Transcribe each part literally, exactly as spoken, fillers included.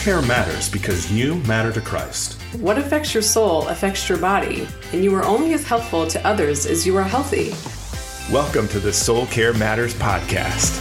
care matters because you matter to Christ. What affects your soul affects your body, and you are only as helpful to others as you are healthy. Welcome to the Soul Care Matters podcast.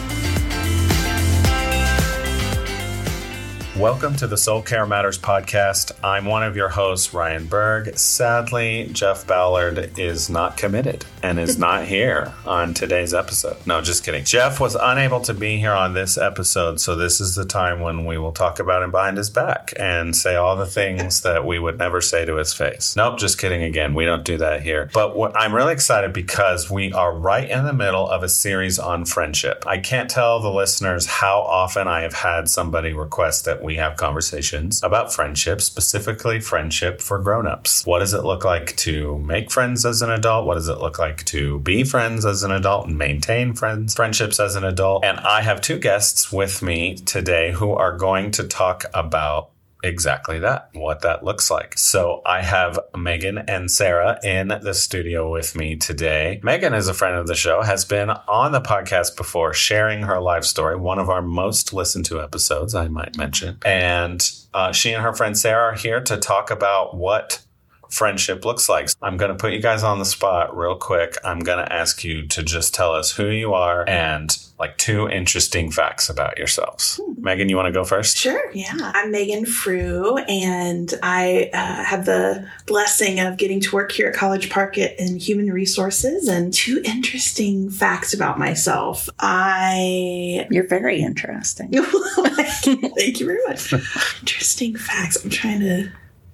Welcome to the Soul Care Matters podcast. I'm one of your hosts, Ryan Berg. Sadly, Jeff Ballard is not committed and is not here on today's episode. No, just kidding. Jeff was unable to be here on this episode, so this is the time when we will talk about him behind his back and say all the things that we would never say to his face. Nope, just kidding again. We don't do that here. But what, I'm really excited because we are right in the middle of a series on friendship. I can't tell the listeners how often I have had somebody request that we have conversations about friendship, specifically friendship for grown-ups. What does it look like to make friends as an adult? What does it look like to be friends as an adult and maintain friends, friendships as an adult? And I have two guests with me today who are going to talk about exactly that, what that looks like. So I have Megan and Sarah in the studio with me today. Megan is a friend of the show, has been on the podcast before, sharing her life story, one of our most listened to episodes, I might mention. And uh, she and her friend Sarah are here to talk about what friendship looks like. I'm going to put you guys on the spot real quick. I'm going to ask you to just tell us who you are and like two interesting facts about yourselves. Hmm. Megan, you want to go first? Sure. Yeah. I'm Megan Frew, and I uh, have the blessing of getting to work here at College Park in Human Resources. And two interesting facts about myself. I... You're very interesting. Thank you very much. Interesting facts. I'm trying to...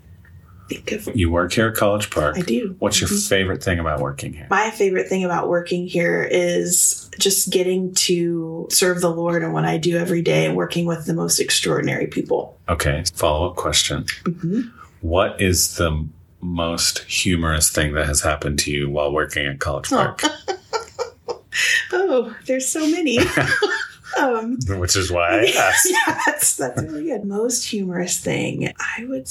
Of, you work here at College Park. I do. What's your mm-hmm. favorite thing about working here? My favorite thing about working here is just getting to serve the Lord in what I do every day and working with the most extraordinary people. Okay. Follow-up question. Mm-hmm. What is the most humorous thing that has happened to you while working at College Park? Oh, oh there's so many. Um, Which is why I asked. Yeah, that's, that's really good. Most humorous thing, I would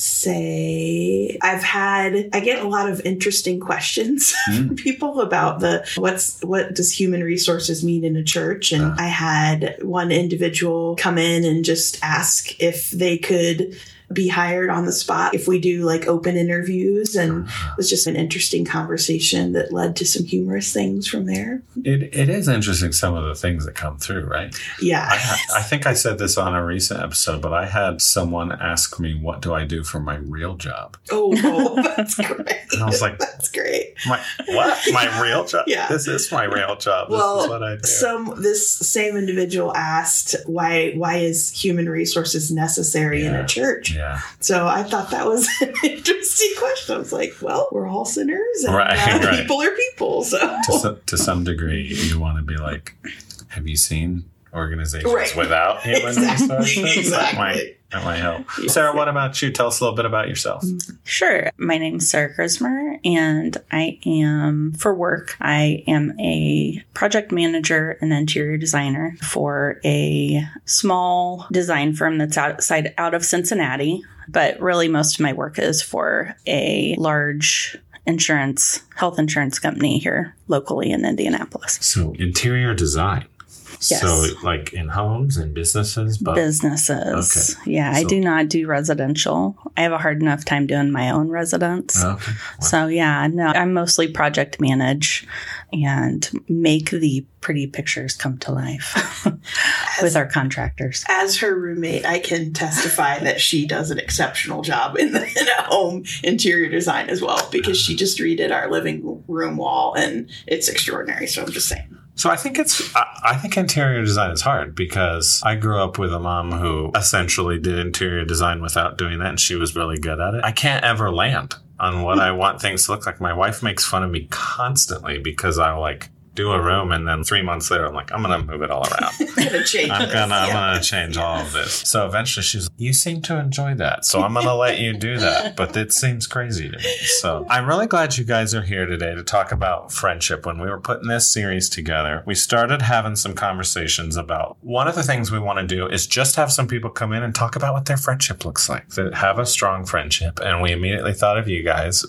say I've had, I get a lot of interesting questions mm. from people about the, what's, what does human resources mean in a church? And uh. I had one individual come in and just ask if they could be hired on the spot if we do like open interviews, and it was just an interesting conversation that led to some humorous things from there. It It is interesting, some of the things that come through, right? Yeah. I, ha- I think I said this on a recent episode, but I had someone ask me, what do I do for my real job? Oh, oh that's great. And I was like, that's great. My, what? My real job? Yeah. This is my real job. This well, is what I do. Some, this same individual asked, why, why is human resources necessary yeah. in a church? Yeah. So I thought that was an interesting question. I was like, well, we're all sinners, and right, uh, right. people are people. So to, so, to some degree, you want to be like, have you seen organizations right. without human exactly. resources? Exactly. That might, that might help. Yes. Sarah, what about you? Tell us a little bit about yourself. Sure. My name's Sarah Grismer, and I am, for work, I am a project manager and interior designer for a small design firm that's outside out of Cincinnati. But really, most of my work is for a large insurance, health insurance company here locally in Indianapolis. So interior design. Yes. So like in homes and businesses? But businesses. Okay. Yeah, so, I do not do residential. I have a hard enough time doing my own residence. Okay. Wow. So yeah, no, I mostly project manage and make the pretty pictures come to life as, with our contractors. As her roommate, I can testify that she does an exceptional job in the in a home interior design as well, because she just redid our living room wall and it's extraordinary. So I'm just saying. So I think it's, I, I think interior design is hard because I grew up with a mom who essentially did interior design without doing that, and she was really good at it. I can't ever land on what I want things to look like. My wife makes fun of me constantly because I like do a room, and then three months later I'm like, I'm gonna move it all around. I'm gonna change I'm this. gonna I'm yeah. gonna change all of this. So eventually she's like, you seem to enjoy that, so I'm gonna let you do that, but it seems crazy to me. So I'm really glad you guys are here today to talk about friendship. When we were putting this series together, we started having some conversations about one of the things we want to do is just have some people come in and talk about what their friendship looks like, that have a strong friendship. And we immediately thought of you guys would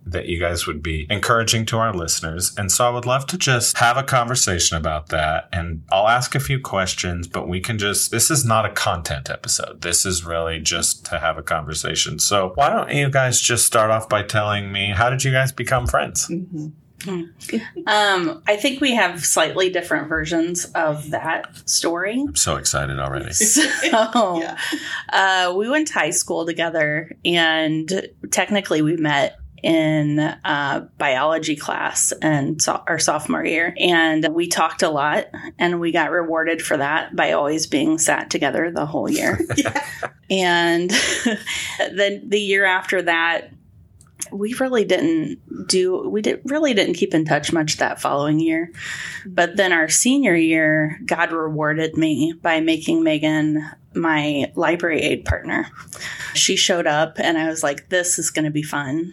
that you guys would be encouraging to our listeners. And so I would love to just have a conversation about that. And I'll ask a few questions, but we can just, this is not a content episode. This is really just to have a conversation. So why don't you guys just start off by telling me, how did you guys become friends? Mm-hmm. Um, I think we have slightly different versions of that story. I'm so excited already. So, yeah. uh, we went to high school together, and technically we met in uh, biology class and so- our sophomore year. And we talked a lot, and we got rewarded for that by always being sat together the whole year. Yeah. And then the year after that, we really didn't do, we did, really didn't keep in touch much that following year. But then our senior year, God rewarded me by making Megan my library aid partner. She showed up, and I was like, this is going to be fun.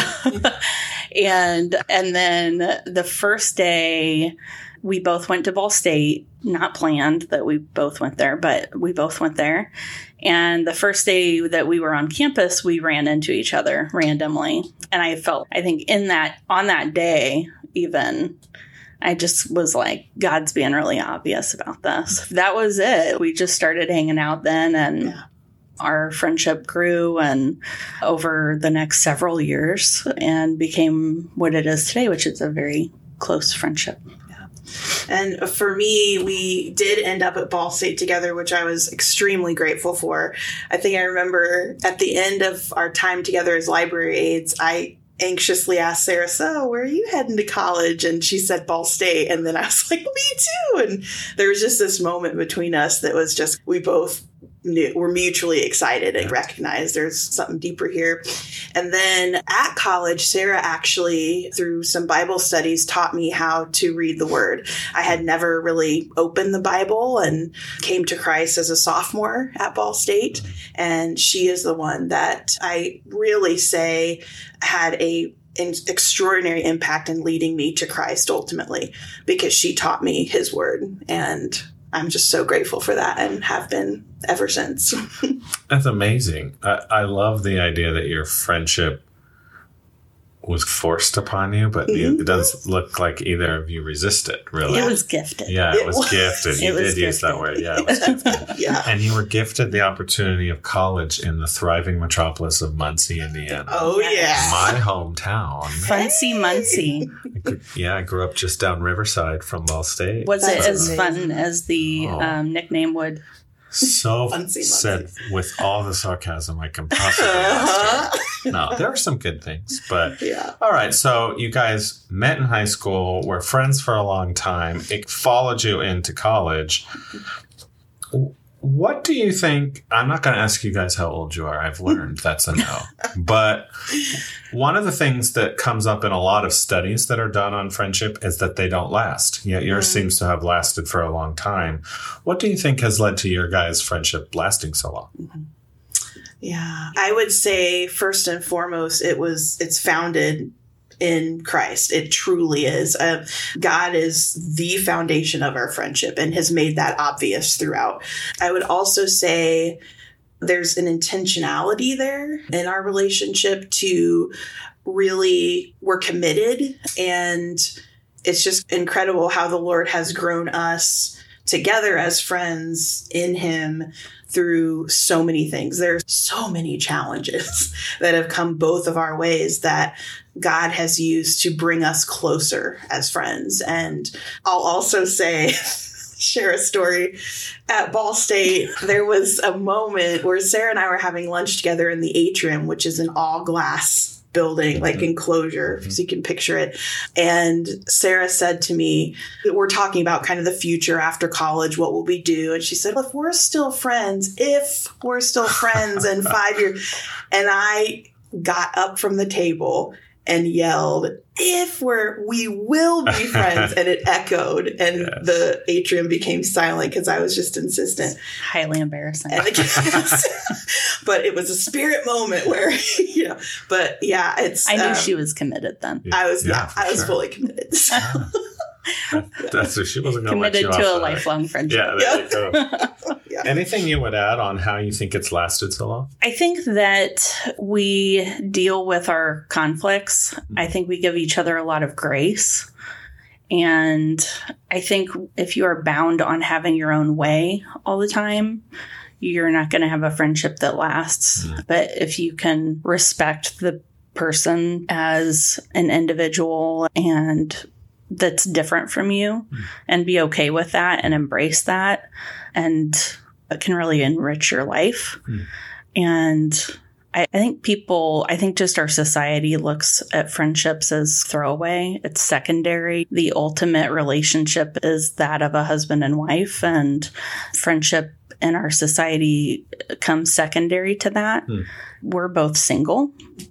and and then the first day, we both went to Ball State, not planned that we both went there, but we both went there. And the first day that we were on campus, we ran into each other randomly. And I felt, I think in that, on that day, even, I just was like, God's being really obvious about this. That was it. We just started hanging out then, and yeah. Our friendship grew and over the next several years and became what it is today, which is a very close friendship. And for me, we did end up at Ball State together, which I was extremely grateful for. I think I remember at the end of our time together as library aides, I anxiously asked Sarah, so where are you heading to college? And she said Ball State. And then I was like, me too. And there was just this moment between us that was just, we both knew, were mutually excited and recognized there's something deeper here. And then at college, Sarah actually, through some Bible studies, taught me how to read the Word. I had never really opened the Bible and came to Christ as a sophomore at Ball State. And she is the one that I really say had a an extraordinary impact in leading me to Christ ultimately, because she taught me His Word. And I'm just so grateful for that and have been ever since. That's amazing. I, I love the idea that your friendship was forced upon you, but mm-hmm. it doesn't look like either of you resisted, really. It was gifted. Yeah, it, it was, was gifted. You did use that word. Yeah, it was gifted. Yeah. And you were gifted the opportunity of college in the thriving metropolis of Muncie, Indiana. Oh, yeah. My hometown. Fancy Muncie. Yeah, I grew up just down Riverside from Ball State. Was That's it as amazing. fun as the Oh. um, nickname would? So Muncie, said Muncie. with all the sarcasm I can possibly muster. No, there are some good things, but Yeah. all right. So you guys met in high school, were friends for a long time. It followed you into college. What do you think? I'm not going to ask you guys how old you are. I've learned that's a no. But one of the things that comes up in a lot of studies that are done on friendship is that they don't last. Yet yours mm. seems to have lasted for a long time. What do you think has led to your guys' friendship lasting so long? Mm-hmm. Yeah, I would say first and foremost, it was it's founded in Christ. It truly is. Uh, God is the foundation of our friendship and has made that obvious throughout. I would also say there's an intentionality there in our relationship to really, we're committed, and it's just incredible how the Lord has grown us together as friends in Him through so many things. There's so many challenges that have come both of our ways that God has used to bring us closer as friends. And I'll also say, share a story. At Ball State, there was a moment where Sarah and I were having lunch together in the atrium, which is an all glass building, like enclosure, so you can picture it. And Sarah said to me, we're talking about kind of the future after college, what will we do? And she said, well, if we're still friends, if we're still friends in five years. And I got up from the table and yelled, if we're, we will be friends. And it echoed, and yes. the atrium became silent because I was just insistent. Highly embarrassing. And the, but it was a spirit moment where, you know, but yeah, it's. I knew um, she was committed then. I was, yeah, yeah I was sure. fully committed. So. That's what she wasn't going to let committed you to off a lifelong friendship. Yeah, there you go. Yeah. Anything you would add on how you think it's lasted so long? I think that we deal with our conflicts. I think we give each other a lot of grace. And I think if you are bound on having your own way all the time, you're not going to have a friendship that lasts. Mm. But if you can respect the person as an individual and that's different from you mm. and be okay with that and embrace that, and it can really enrich your life. Mm. And I, I think people, I think just our society looks at friendships as throwaway. It's secondary. The ultimate relationship is that of a husband and wife, and friendship in our society comes secondary to that. Hmm. We're both single,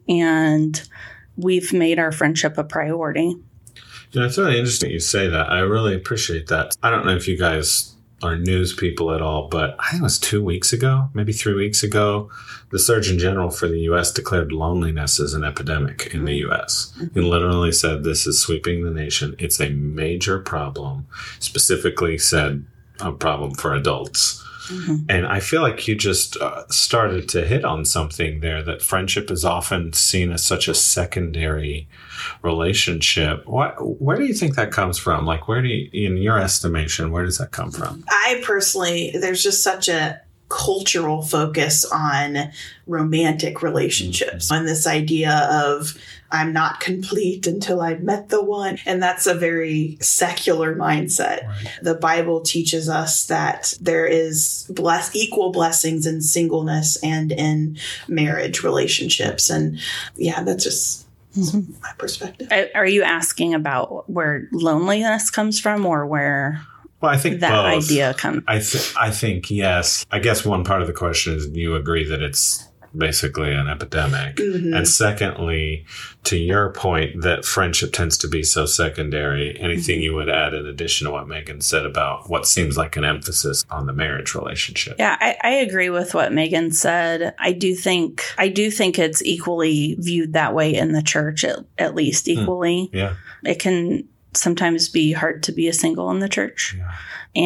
and we've made our friendship a priority. You know, it's really interesting you say that. I really appreciate that. I don't know if you guys are news people at all, but I think it was two weeks ago, maybe three weeks ago, the Surgeon General for the U S declared loneliness as an epidemic in the U S. He literally said this is sweeping the nation. It's a major problem, specifically said a problem for adults. Mm-hmm. And I feel like you just uh, started to hit on something there, that friendship is often seen as such a secondary relationship. What, where do you think that comes from? Like, where do you, in your estimation, where does that come from? I personally, there's just such a cultural focus on romantic relationships, mm-hmm. on this idea of I'm not complete until I've met the one. And that's a very secular mindset. Right. The Bible teaches us that there is bless, equal blessings in singleness and in marriage relationships. And yeah, that's just mm-hmm. my perspective. Are you asking about where loneliness comes from, or where... Well, I think that both. idea comes. I, th- I think, yes. I guess one part of the question is, do you agree that it's basically an epidemic? Mm-hmm. And secondly, to your point, that friendship tends to be so secondary. Anything mm-hmm. you would add in addition to what Megan said about what seems like an emphasis on the marriage relationship? Yeah, I, I agree with what Megan said. I do think I do think it's equally viewed that way in the church, at, at least equally. Mm. Yeah, it can sometimes be hard to be a single in the church. Yeah.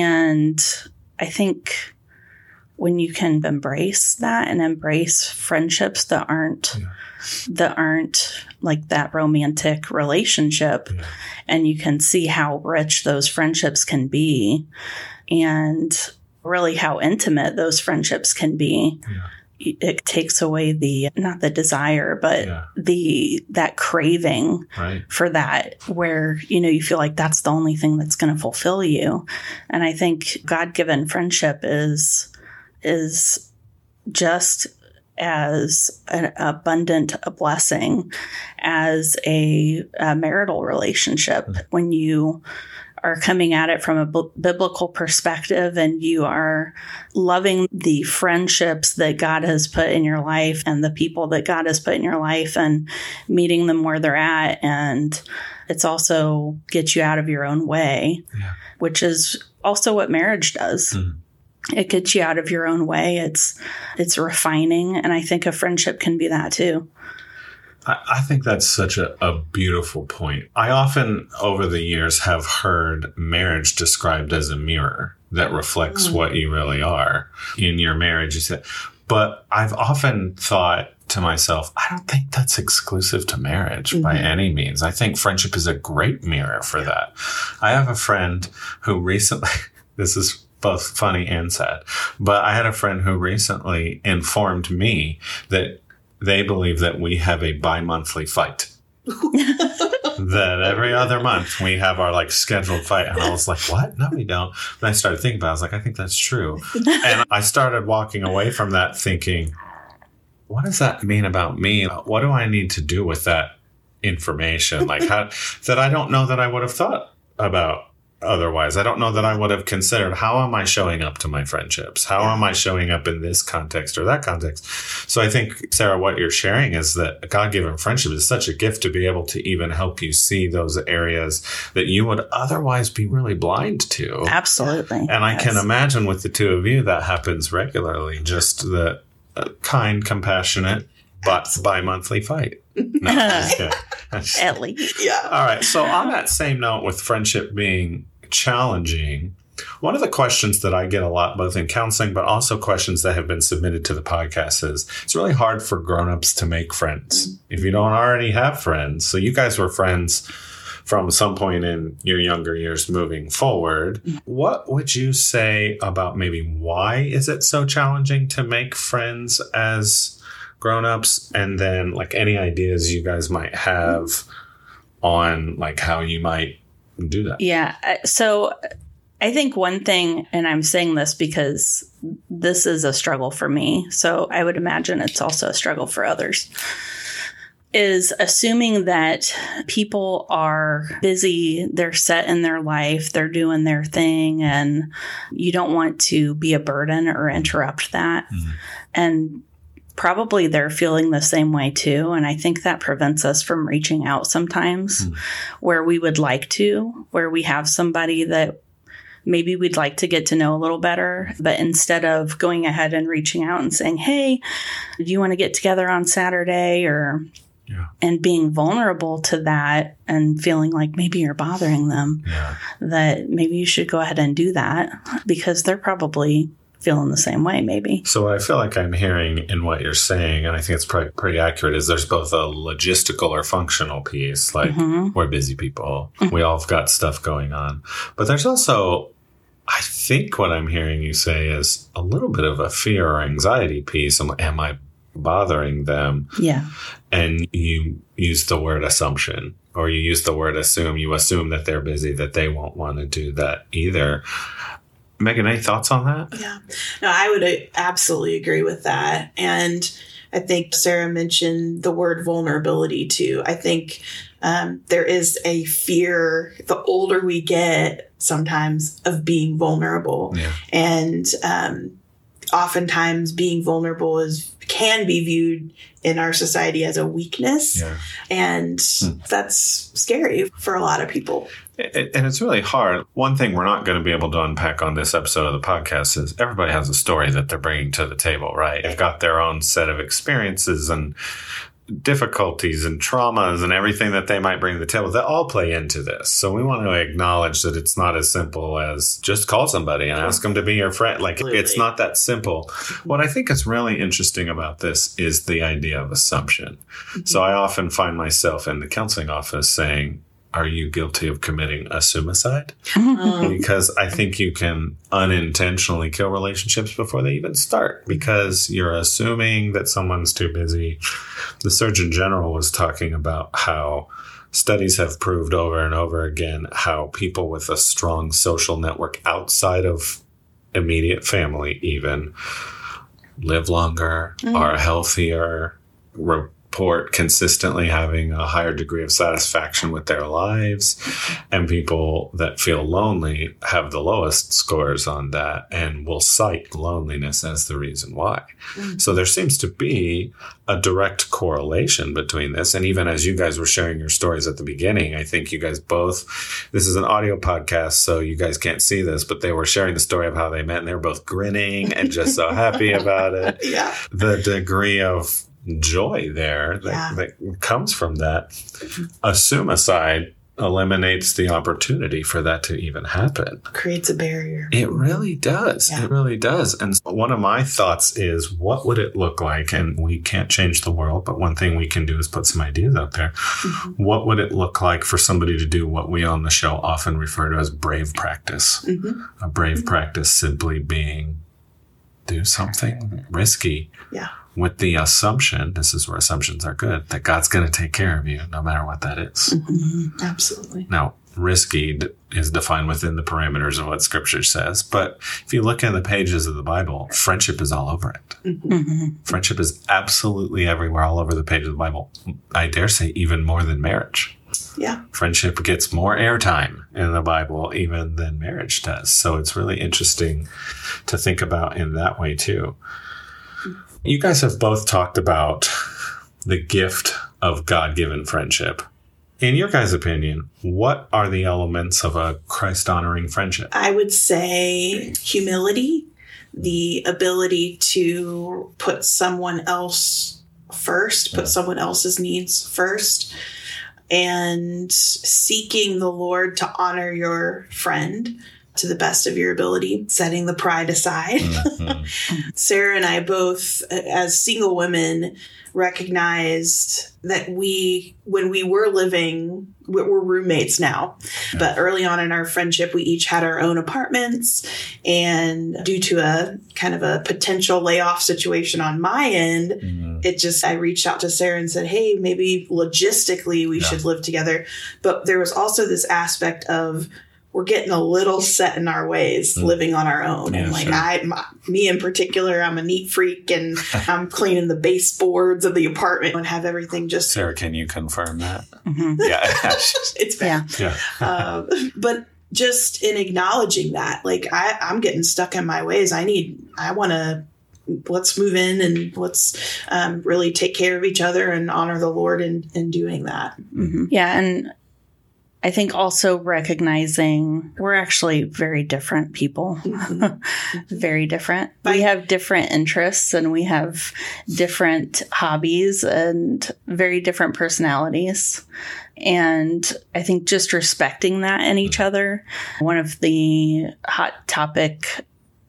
And I think when you can embrace that and embrace friendships that aren't yeah. that aren't like that romantic relationship, yeah. and you can see how rich those friendships can be, and really how intimate those friendships can be. Yeah. It takes away the, not the desire, but yeah. the, that craving right. for that, where, you know, you feel like that's the only thing that's going to fulfill you. And I think God-given friendship is, is just as an abundant a blessing as a, a marital relationship. Mm-hmm. When you are coming at it from a b- biblical perspective, and you are loving the friendships that God has put in your life and the people that God has put in your life, and meeting them where they're at. And it's also gets you out of your own way, yeah. which is also what marriage does. Mm-hmm. It gets you out of your own way. It's, it's refining. And I think a friendship can be that too. I think that's such a, a beautiful point. I often, over the years, have heard marriage described as a mirror that reflects mm. what you really are in your marriage. You said, but I've often thought to myself, I don't think that's exclusive to marriage mm-hmm. by any means. I think friendship is a great mirror for that. I have a friend who recently, this is both funny and sad, but I had a friend who recently informed me that they believe that we have a bi-monthly fight. That every other month we have our like scheduled fight. And I was like, what? No, we don't. And I started thinking about it. I was like, I think that's true. And I started walking away from that thinking, what does that mean about me? What do I need to do with that information? Like how, that I don't know that I would have thought about otherwise. I don't know that I would have considered, how am I showing up to my friendships? How am I showing up in this context or that context? So I think, Sarah, what you're sharing is that a God-given friendship is such a gift to be able to even help you see those areas that you would otherwise be really blind to. Absolutely. And I yes. can imagine with the two of you, that happens regularly. Just the uh, kind, compassionate, but bi-monthly fight. No, at least. Yeah. All right. So on that same note, with friendship being challenging, One of the questions that I get a lot, both in counseling, but also questions that have been submitted to the podcast is, it's really hard for grownups to make friends if you don't already have friends. So you guys were friends from some point in your younger years moving forward. What would you say about maybe why is it so challenging to make friends as grownups? And then like any ideas you guys might have on like how you might do that? Yeah. So I think one thing, and I'm saying this because this is a struggle for me, so I would imagine it's also a struggle for others, is assuming that people are busy, they're set in their life, they're doing their thing, and you don't want to be a burden or interrupt that. Mm-hmm. And probably they're feeling the same way too. And I think that prevents us from reaching out sometimes mm-hmm. where we would like to, where we have somebody that maybe we'd like to get to know a little better, but instead of going ahead and reaching out and saying, hey, do you want to get together on Saturday? Or yeah. and being vulnerable to that and feeling like maybe you're bothering them, yeah. that maybe you should go ahead and do that because they're probably feeling the same way, maybe. So what I feel like I'm hearing in what you're saying, and I think it's pretty, pretty accurate, is there's both a logistical or functional piece, like mm-hmm. we're busy people. Mm-hmm. We all have got stuff going on. But there's also, I think what I'm hearing you say is a little bit of a fear or anxiety piece. Am, am I bothering them? Yeah. And you use the word assumption, or you use the word assume. You assume that they're busy, that they won't want to do that either. Megan, any thoughts on that? Yeah. No, I would absolutely agree with that. And I think Sarah mentioned the word vulnerability too. I think um, there is a fear, the older we get sometimes, of being vulnerable. Yeah. And um, oftentimes being vulnerable is can be viewed in our society as a weakness. Yeah. And hmm. that's scary for a lot of people. And it's really hard. One thing we're not going to be able to unpack on this episode of the podcast is everybody has a story that they're bringing to the table, right? They've got their own set of experiences and difficulties and traumas and everything that they might bring to the table that all play into this. So we want to acknowledge that it's not as simple as just call somebody and ask them to be your friend. Like, Absolutely. It's not that simple. What I think is really interesting about this is the idea of assumption. Mm-hmm. So I often find myself in the counseling office saying, are you guilty of committing a suicide? Mm-hmm. Because I think you can unintentionally kill relationships before they even start because you're assuming that someone's too busy. The Surgeon General was talking about how studies have proved over and over again how people with a strong social network outside of immediate family even live longer, mm-hmm. are healthier, report consistently having a higher degree of satisfaction with their lives, and people that feel lonely have the lowest scores on that and will cite loneliness as the reason why. Mm-hmm. So there seems to be a direct correlation between this. And even as you guys were sharing your stories at the beginning, I think you guys both, this is an audio podcast, so you guys can't see this, but they were sharing the story of how they met and they were both grinning and just so happy about it. Yeah. The degree of joy there that, yeah. that comes from that. Assume-a-side eliminates the opportunity for that to even happen. Creates a barrier. It really does. Yeah. It really does. And one of my thoughts is, what would it look like? And we can't change the world, but one thing we can do is put some ideas out there. Mm-hmm. What would it look like for somebody to do what we on the show often refer to as brave practice? Mm-hmm. A brave mm-hmm. practice simply being do something risky. Yeah. With the assumption, this is where assumptions are good, that God's going to take care of you no matter what that is. Mm-hmm. Absolutely. Now, risky is defined within the parameters of what Scripture says. But if you look in the pages of the Bible, friendship is all over it. Mm-hmm. Friendship is absolutely everywhere, all over the page of the Bible. I dare say even more than marriage. Yeah. Friendship gets more airtime in the Bible even than marriage does. So it's really interesting to think about in that way too. You guys have both talked about the gift of God-given friendship. In your guys' opinion, what are the elements of a Christ-honoring friendship? I would say humility, the ability to put someone else first, put yeah. someone else's needs first, and seeking the Lord to honor your friend to the best of your ability, setting the pride aside. Mm-hmm. Sarah and I both, as single women, recognized that we, when we were living, we're roommates now, yeah. but early on in our friendship, we each had our own apartments. And due to a kind of a potential layoff situation on my end, mm-hmm. it just, I reached out to Sarah and said, hey, maybe logistically we yeah. should live together. But there was also this aspect of, we're getting a little set in our ways mm. living on our own. Yeah, and like sure. I, my, me in particular, I'm a neat freak and I'm cleaning the baseboards of the apartment and have everything just. Sarah, can you confirm that? Mm-hmm. Yeah. It's bad. Yeah. yeah. uh, but just in acknowledging that, like I, I'm getting stuck in my ways. I need, I want to, let's move in and let's um, really take care of each other and honor the Lord in, in doing that. Mm-hmm. Yeah. And I think also recognizing we're actually very different people, mm-hmm. very different. We have different interests and we have different hobbies and very different personalities. And I think just respecting that in each other, one of the hot topic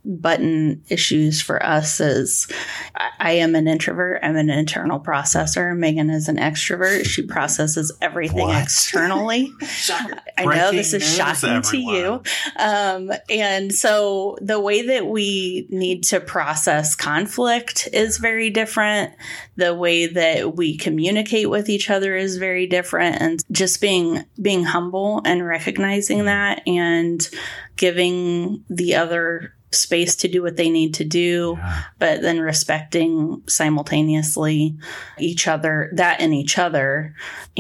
button issues for us is I, I am an introvert. I'm an internal processor. Megan is an extrovert. She processes everything what? externally. I know this is shocking everyone. to you. Um, and so the way that we need to process conflict is very different. The way that we communicate with each other is very different. And just being being humble and recognizing that and giving the other space to do what they need to do, yeah. but then respecting simultaneously each other, that in each other,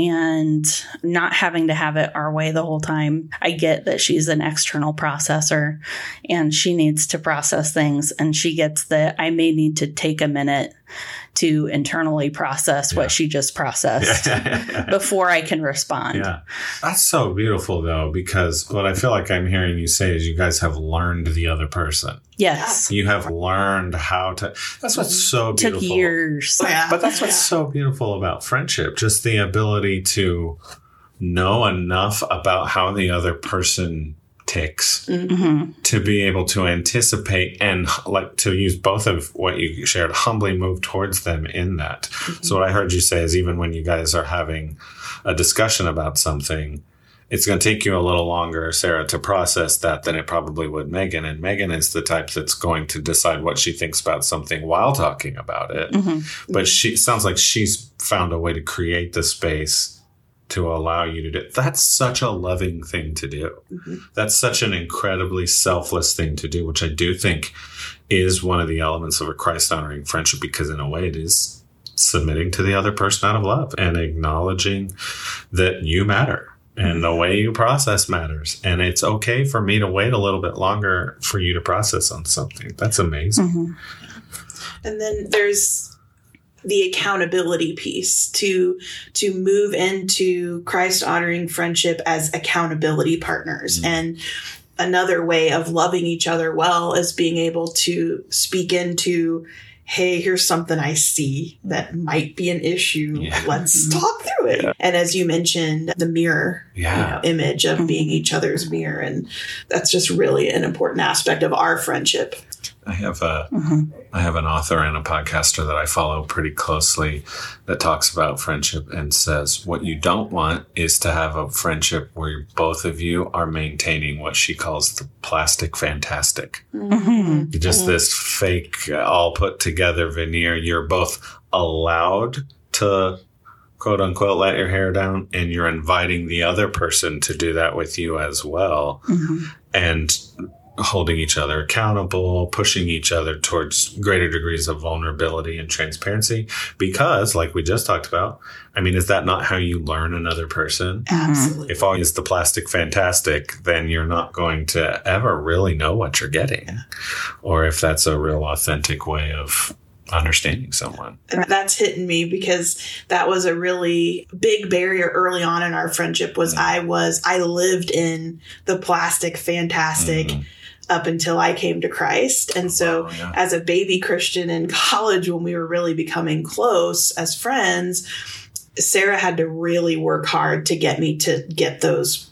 and not having to have it our way the whole time. I get that she's an external processor and she needs to process things, and she gets that I may need to take a minute to internally process yeah. what she just processed yeah. before I can respond. Yeah. That's so beautiful, though, because what I feel like I'm hearing you say is you guys have learned the other person. Yes. You have learned how to. That's what's so beautiful. Took years. Yeah. But that's what's yeah. so beautiful about friendship, just the ability to know enough about how the other person ticks mm-hmm. to be able to anticipate and, like, to use both of what you shared, humbly move towards them in that. Mm-hmm. So what I heard you say is even when you guys are having a discussion about something, it's going to take you a little longer, Sarah, to process that than it probably would Megan. And Megan is the type that's going to decide what she thinks about something while talking about it. Mm-hmm. But she sounds like she's found a way to create the space to allow you to do it. That's such a loving thing to do. Mm-hmm. That's such an incredibly selfless thing to do, which I do think is one of the elements of a Christ-honoring friendship, because in a way it is submitting to the other person out of love and acknowledging that you matter and the way you process matters. And it's okay for me to wait a little bit longer for you to process on something. That's amazing. Mm-hmm. And then there's the accountability piece to to move into Christ honoring friendship as accountability partners. Mm-hmm. And another way of loving each other well is being able to speak into, hey, here's something I see that might be an issue. Yeah. Let's talk through it. Yeah. And as you mentioned, the mirror yeah. you know, image of mm-hmm. being each other's mirror. And that's just really an important aspect of our friendship. I have a, mm-hmm. I have an author and a podcaster that I follow pretty closely that talks about friendship and says what you don't want is to have a friendship where both of you are maintaining what she calls the plastic fantastic. Mm-hmm. Just mm-hmm. this fake, all put together veneer. You're both allowed to, quote unquote, let your hair down, and you're inviting the other person to do that with you as well. Mm-hmm. And holding each other accountable, pushing each other towards greater degrees of vulnerability and transparency. Because, like we just talked about, I mean, is that not how you learn another person? Absolutely. If all is the plastic fantastic, then you're not going to ever really know what you're getting. Yeah. Or if that's a real authentic way of understanding someone. And that's hitting me because that was a really big barrier early on in our friendship was mm-hmm. I was, I lived in the plastic fantastic mm-hmm. up until I came to Christ. And so wow, yeah. as a baby Christian in college, when we were really becoming close as friends, Sarah had to really work hard to get me to get those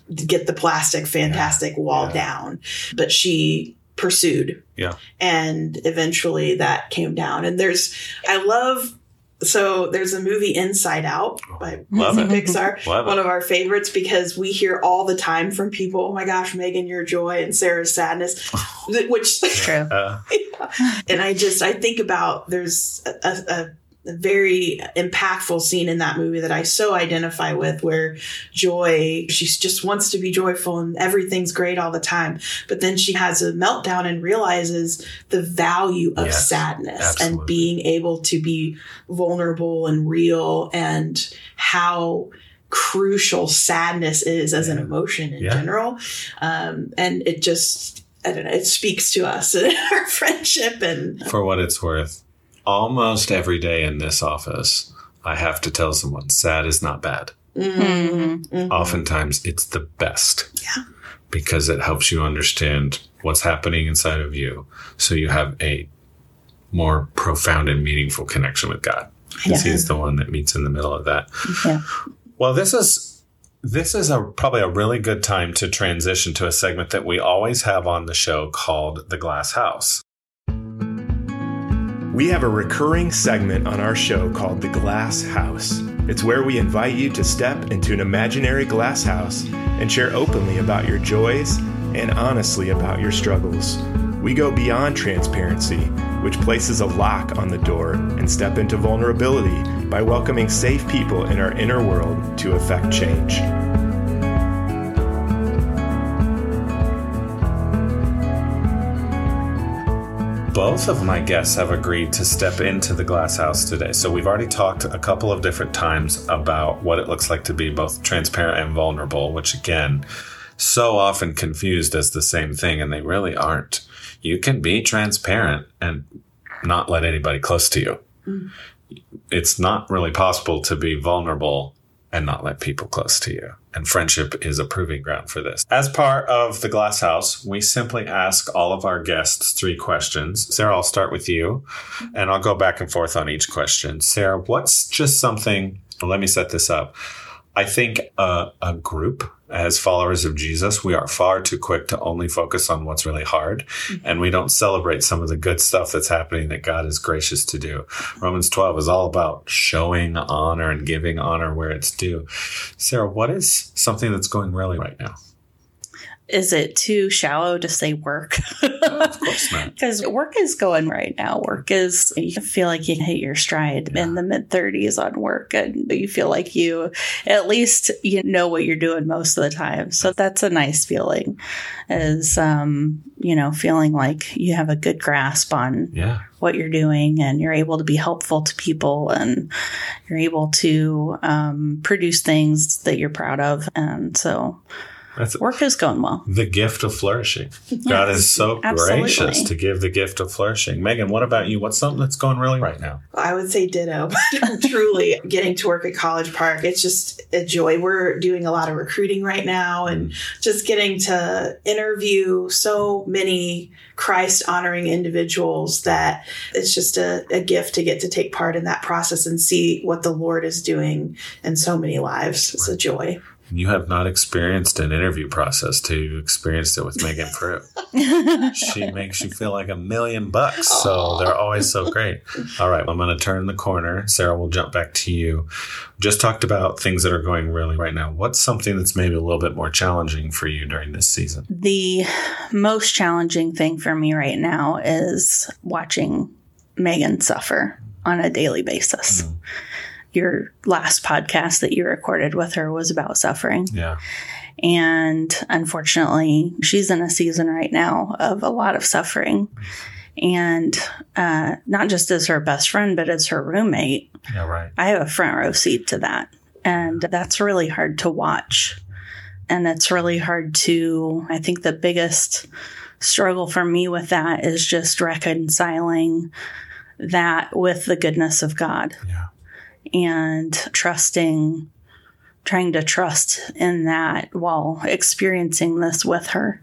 get the plastic fantastic yeah. wall yeah. down. But she pursued. Yeah. And eventually that came down. And there's, I love, so there's a movie Inside Out by Love it. Pixar, Love one it. of our favorites, because we hear all the time from people, oh my gosh, Megan, your joy and Sarah's sadness, which True. Uh, and I just, I think about, there's a, a, a very impactful scene in that movie that I so identify with, where Joy, she just wants to be joyful and everything's great all the time. But then she has a meltdown and realizes the value of Yes, sadness absolutely. and being able to be vulnerable and real, and how crucial sadness is as an emotion in Yeah. general. Um, and it just, I don't know, it speaks to us in our friendship. And for what it's worth, almost every day in this office, I have to tell someone sad is not bad. Mhm. Mhm. Oftentimes it's the best. Yeah. Because it helps you understand what's happening inside of you. So you have a more profound and meaningful connection with God. Because Yeah. he's the one that meets in the middle of that. Yeah. Well, this is this is a probably a really good time to transition to a segment that we always have on the show called The Glass House. We have a recurring segment on our show called The Glass House. It's where we invite you to step into an imaginary glass house and share openly about your joys and honestly about your struggles. We go beyond transparency, which places a lock on the door, and step into vulnerability by welcoming safe people in our inner world to effect change. Both of my guests have agreed to step into the glass house today. So we've already talked a couple of different times about what it looks like to be both transparent and vulnerable, which again, so often confused as the same thing, and they really aren't. You can be transparent and not let anybody close to you. Mm. It's not really possible to be vulnerable and not let people close to you. And friendship is a proving ground for this. As part of the Glass House, we simply ask all of our guests three questions. Sarah, I'll start with you, and I'll go back and forth on each question. Sarah, what's just something, well, let me set this up. I think uh, a group, as followers of Jesus, we are far too quick to only focus on what's really hard, mm-hmm. and we don't celebrate some of the good stuff that's happening that God is gracious to do. Romans twelve is all about showing honor and giving honor where it's due. Sarah, what is something that's going really right now? Is it too shallow to say work? No, of course not. Because work is going right now. Work is, you feel like you hit your stride yeah. in the mid thirties on work, and you feel like you, at least you know what you're doing most of the time. So that's a nice feeling, is, um, you know, feeling like you have a good grasp on yeah. what you're doing, and you're able to be helpful to people, and you're able to um, produce things that you're proud of. And so That's work is going well. The gift of flourishing. Yes, God is so absolutely. gracious to give the gift of flourishing. Megan, what about you? What's something that's going really right now? I would say ditto. Truly, getting to work at College Park, it's just a joy. We're doing a lot of recruiting right now, and just getting to interview so many Christ-honoring individuals that it's just a, a gift to get to take part in that process and see what the Lord is doing in so many lives. It's a joy. You have not experienced an interview process till you experienced it with Megan Pruitt. She makes you feel like a million bucks. So Aww. They're always so great. All right, I'm going to turn the corner. Sarah, we'll jump back to you. Just talked about things that are going really right now. What's something that's maybe a little bit more challenging for you during this season? The most challenging thing for me right now is watching Megan suffer on a daily basis. Mm. Your last podcast that you recorded with her was about suffering. Yeah. And unfortunately, she's in a season right now of a lot of suffering. And uh, not just as her best friend, but as her roommate. Yeah, right. I have a front row seat to that. And that's really hard to watch. And it's really hard to, I think the biggest struggle for me with that is just reconciling that with the goodness of God. Yeah. And trusting, trying to trust in that while experiencing this with her.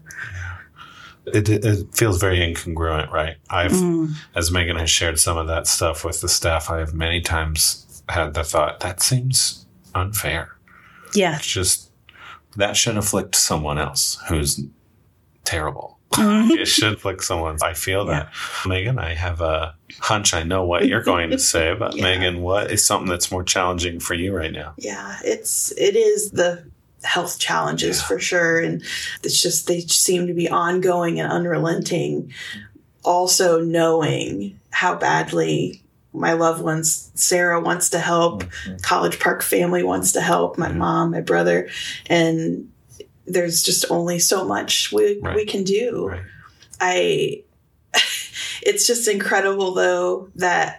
Yeah. It, it feels very incongruent, right? I've, mm. as Megan has shared some of that stuff with the staff, I have many times had the thought, that seems unfair. Yeah. It's just that should afflict someone else who's terrible. It should afflict someone. I feel that. Yeah. Megan, I have a hunch I know what you're going to say, but yeah. Megan, what is something that's more challenging for you right now? Yeah, it's it is the health challenges yeah. for sure. And it's just, they seem to be ongoing and unrelenting. Also knowing how badly my loved ones, Sarah wants to help, mm-hmm. College Park family wants to help, my mm-hmm. mom, my brother, and there's just only so much we right. we can do. Right. I, it's just incredible though that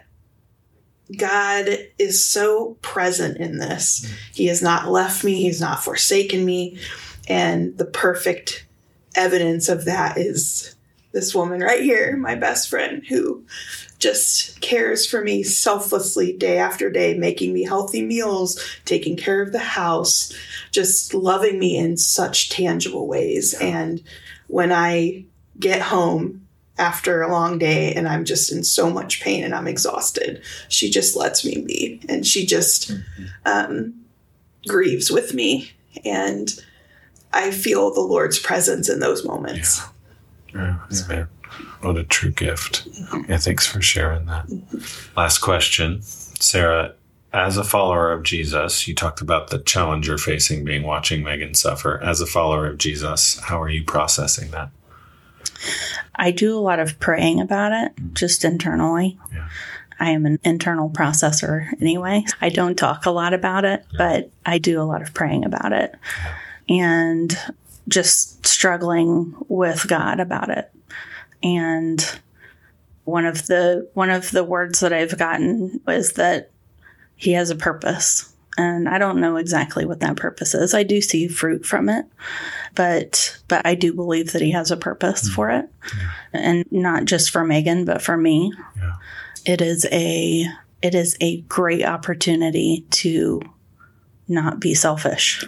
God is so present in this. Mm-hmm. He has not left me. He's not forsaken me. And the perfect evidence of that is this woman right here, my best friend, who just cares for me selflessly day after day, making me healthy meals, taking care of the house, just loving me in such tangible ways. And when I get home after a long day and I'm just in so much pain and I'm exhausted, she just lets me be. And she just mm-hmm. um, grieves with me. And I feel the Lord's presence in those moments. Yeah. Yeah, yeah. What a true gift. Yeah, thanks for sharing that. Last question. Sarah, as a follower of Jesus, you talked about the challenge you're facing being watching Megan suffer. As a follower of Jesus, how are you processing that? I do a lot of praying about it, just internally. Yeah. I am an internal processor anyway. I don't talk a lot about it, yeah. but I do a lot of praying about it. Yeah. And just struggling with God about it. And one of the one of the words that I've gotten is that he has a purpose. And I don't know exactly what that purpose is. I do see fruit from it, but but I do believe that he has a purpose mm-hmm. for it. Yeah. And not just for Megan, but for me. Yeah. It is a it is a great opportunity to not be selfish.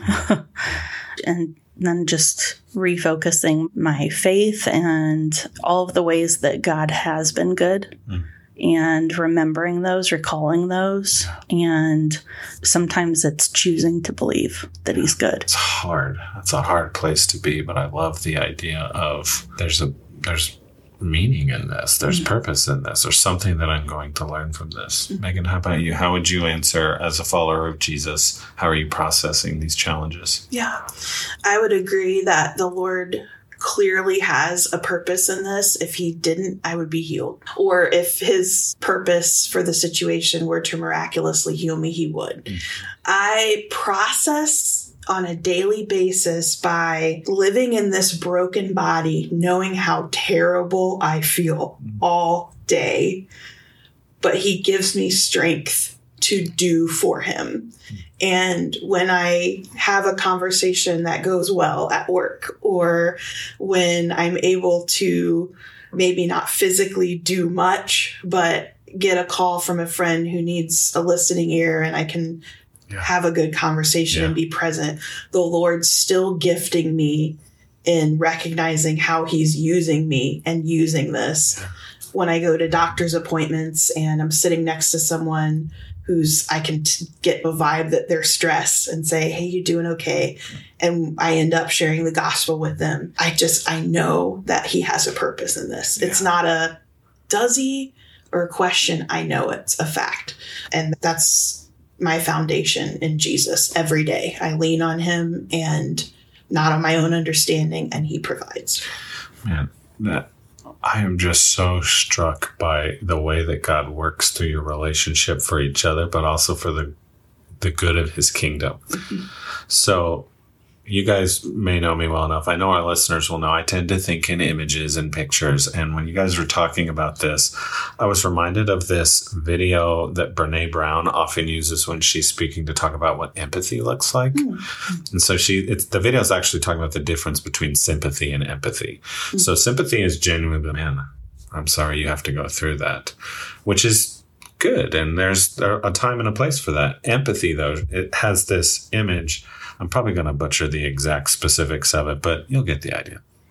And then just refocusing my faith and all of the ways that God has been good mm. and remembering those, recalling those. Yeah. And sometimes it's choosing to believe that he's good. It's hard. It's a hard place to be, but I love the idea of there's a, there's meaning in this. There's mm-hmm. purpose in this. There's something that I'm going to learn from this. Mm-hmm. Megan, how about you? How would you answer as a follower of Jesus? How are you processing these challenges? Yeah, I would agree that the Lord clearly has a purpose in this. If he didn't, I would be healed. Or if his purpose for the situation were to miraculously heal me, he would. Mm-hmm. I process on a daily basis by living in this broken body, knowing how terrible I feel all day. But he gives me strength to do for him. And when I have a conversation that goes well at work, or when I'm able to maybe not physically do much, but get a call from a friend who needs a listening ear and I can Yeah. have a good conversation yeah. and be present, the Lord's still gifting me in recognizing how he's using me and using this. Yeah. When I go to doctor's appointments and I'm sitting next to someone who's, I can t- get a vibe that they're stressed and say, hey, you doing okay? And I end up sharing the gospel with them. I just, I know that he has a purpose in this. Yeah. It's not a does he or a question. I know it's a fact. And that's my foundation in Jesus every day. I lean on him and not on my own understanding, and he provides. Man, that I am just so struck by the way that God works through your relationship for each other, but also for the the good of his kingdom. Mm-hmm. So you guys may know me well enough. I know our listeners will know I tend to think in images and pictures. And when you guys were talking about this, I was reminded of this video that Brene Brown often uses when she's speaking to talk about what empathy looks like. Mm-hmm. And so she, it's, the video is actually talking about the difference between sympathy and empathy. Mm-hmm. So sympathy is genuine, man, I'm sorry you have to go through that, which is good. And there's a time and a place for that. Empathy, though, it has this image. I'm probably going to butcher the exact specifics of it, but you'll get the idea.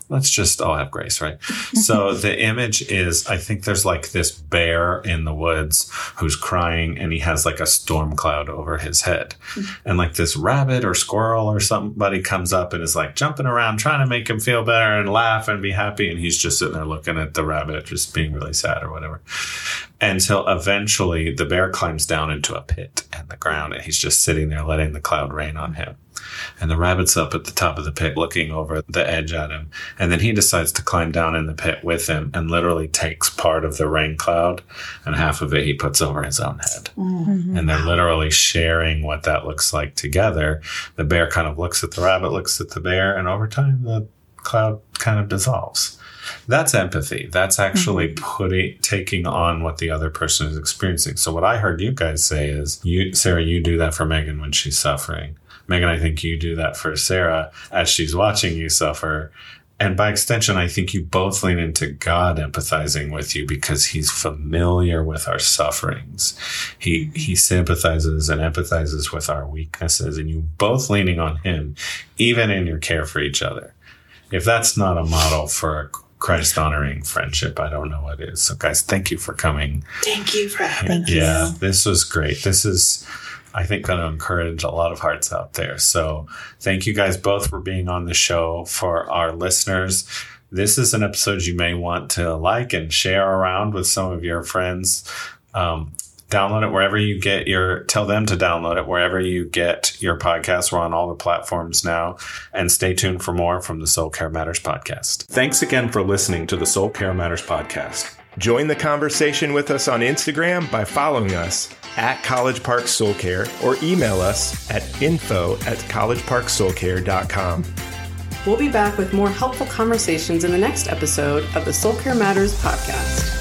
let's just all have grace, right? So the image is, I think there's like this bear in the woods who's crying, and he has like a storm cloud over his head. And like this rabbit or squirrel or somebody comes up and is like jumping around, trying to make him feel better and laugh and be happy. And he's just sitting there looking at the rabbit, just being really sad or whatever. Until eventually the bear climbs down into a pit in the ground, and he's just sitting there letting the cloud rain on him. And the rabbit's up at the top of the pit looking over the edge at him. And then he decides to climb down in the pit with him and literally takes part of the rain cloud, and half of it he puts over his own head. Mm-hmm. And they're literally sharing what that looks like together. The bear kind of looks at the rabbit, looks at the bear, and over time the cloud kind of dissolves. That's empathy. That's actually mm-hmm. putting, taking on what the other person is experiencing. So what I heard you guys say is, you, Sarah, you do that for Megan when she's suffering. Megan, I think you do that for Sarah as she's watching you suffer. And by extension, I think you both lean into God empathizing with you because he's familiar with our sufferings. He he sympathizes and empathizes with our weaknesses, and you both leaning on him, even in your care for each other. If that's not a model for a Christ-honoring friendship, I don't know what is. So, guys, thank you for coming. Thank you for having us. Yeah, this was great. This is, I think, going to encourage a lot of hearts out there. So thank you guys both for being on the show. For our listeners, this is an episode you may want to like and share around with some of your friends. Um, download it wherever you get your, tell them to download it wherever you get your podcasts. We're on all the platforms now. And stay tuned for more from the Soul Care Matters podcast. Thanks again for listening to the Soul Care Matters podcast. Join the conversation with us on Instagram by following us at College Park Soul Care, or email us at info at college park soul care dot com. We'll be back with more helpful conversations in the next episode of the Soul Care Matters podcast.